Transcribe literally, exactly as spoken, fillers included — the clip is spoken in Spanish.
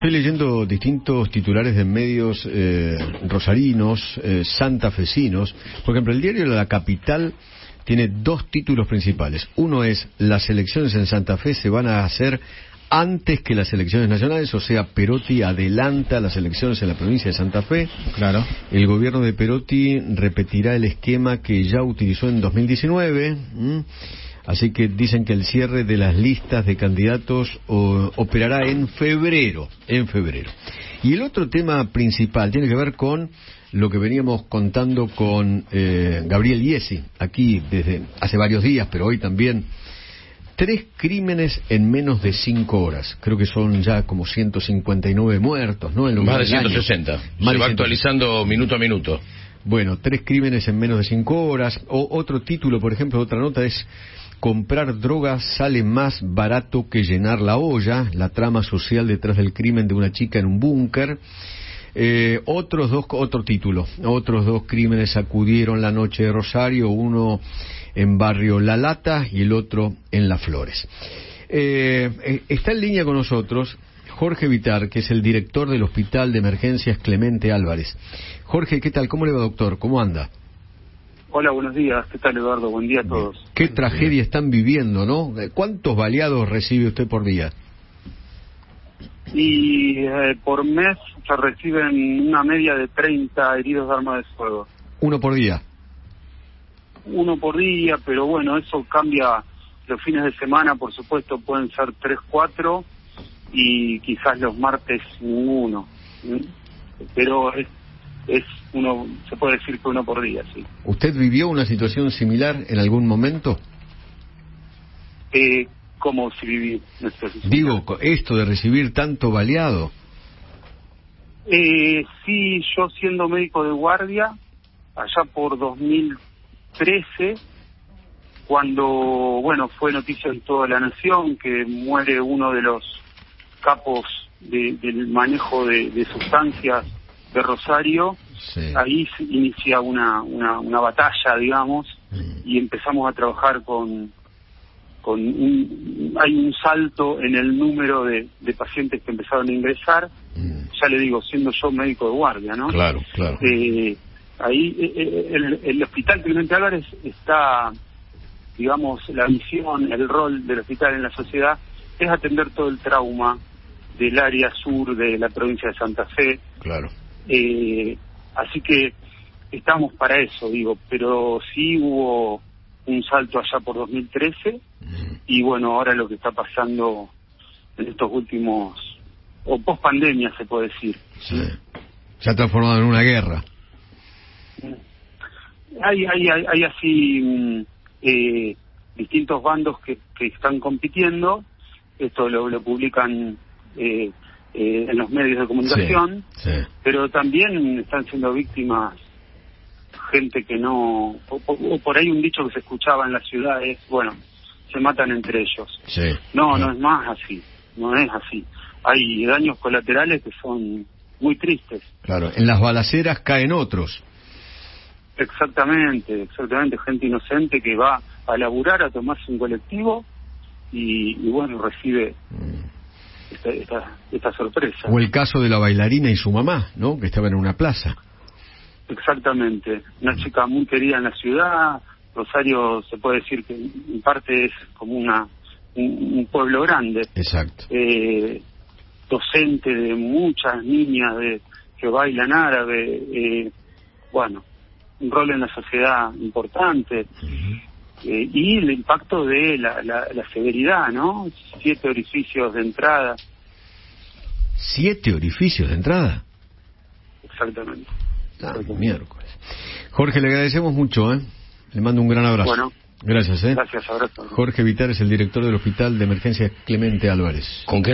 Estoy leyendo distintos titulares de medios eh, rosarinos, eh, santafesinos. Por ejemplo, el diario La Capital tiene dos títulos principales. Uno es: las elecciones en Santa Fe se van a hacer antes que las elecciones nacionales, o sea, Perotti adelanta las elecciones en la provincia de Santa Fe. Claro. El gobierno de Perotti repetirá el esquema que ya utilizó en dos mil diecinueve. ¿Mm? Así que dicen que el cierre de las listas de candidatos o, operará en febrero, en febrero. Y el otro tema principal tiene que ver con lo que veníamos contando con eh, Gabriel Iesi, aquí desde hace varios días, pero hoy también. Tres crímenes en menos de cinco horas. Creo que son ya como ciento cincuenta y nueve muertos, ¿no? En lo Más de ciento sesenta. Se va actualizando minuto a minuto. Bueno, tres crímenes en menos de cinco horas. O otro título, por ejemplo, otra nota es: comprar drogas sale más barato que llenar la olla. La trama social detrás del crimen de una chica en un búnker. Eh, otros dos, otro título, otros dos crímenes sacudieron la noche de Rosario, uno en barrio La Lata y el otro en Las Flores. Eh, está en línea con nosotros Jorge Vitar, que es el director del Hospital de Emergencias Clemente Álvarez. Jorge, ¿qué tal? ¿Cómo le va, doctor? ¿Cómo anda? Hola, buenos días. ¿Qué tal, Eduardo? Buen día a todos. Qué tragedia están viviendo, ¿no? ¿Cuántos baleados recibe usted por día? Y eh, por mes se reciben una media de treinta heridos de arma de fuego. ¿Uno por día? Uno por día, pero bueno, eso cambia. Los fines de semana, por supuesto, pueden ser tres, cuatro, y quizás los martes ninguno. Pero es, es uno, se puede decir que uno por día, sí. ¿Usted vivió una situación similar en algún momento? Eh, ¿Cómo si viví? Digo, esto de recibir tanto baleado. Eh, sí, yo siendo médico de guardia, allá por dos mil trece, cuando, bueno, fue noticia en toda la nación que muere uno de los capos de, del manejo de, de sustancias de Rosario, sí. Ahí se inicia una, una, una batalla, digamos, mm. y empezamos a trabajar con... con un, hay un salto en el número de, de pacientes que empezaron a ingresar, mm. ya le digo, siendo yo médico de guardia, ¿no? Claro, claro. Eh, ahí eh, el, el Hospital Clemente Álvarez está, digamos, la misión, el rol del hospital en la sociedad es atender todo el trauma del área sur de la provincia de Santa Fe. Claro. Eh, así que estamos para eso, digo, pero sí hubo un salto allá por dos mil trece, mm. y bueno, ahora lo que está pasando en estos últimos, o post pandemia se puede decir. Sí. Se ha transformado en una guerra. Hay, hay, hay, hay así eh, distintos bandos que, que están compitiendo. Esto lo, lo publican eh, eh, en los medios de comunicación, sí, sí. Pero también están siendo víctimas gente que no, o, o por ahí un dicho que se escuchaba en las ciudades, bueno, se matan entre ellos. Sí, no, sí. no es más así, no es así. Hay daños colaterales que son muy tristes. Claro, en las balaceras caen otros. Exactamente, exactamente, gente inocente que va a laburar, a tomarse un colectivo y, y bueno, recibe mm. esta, esta, esta sorpresa. O el caso de la bailarina y su mamá, ¿no? Que estaban en una plaza. Exactamente, una chica muy querida en la ciudad. Rosario se puede decir que en parte es como una un, un pueblo grande. Exacto. Eh, docente de muchas niñas de que bailan árabe, eh, bueno, un rol en la sociedad importante. Uh-huh. eh, y el impacto de la, la, la severidad, ¿no? Siete orificios de entrada. ¿Siete orificios de entrada? Exactamente. Ah, miércoles. Jorge, le agradecemos mucho, ¿eh? Le mando un gran abrazo. Bueno. Gracias, ¿eh? Gracias, abrazo. Jorge Vitar es el director del Hospital de Emergencias Clemente Álvarez. ¿Con qué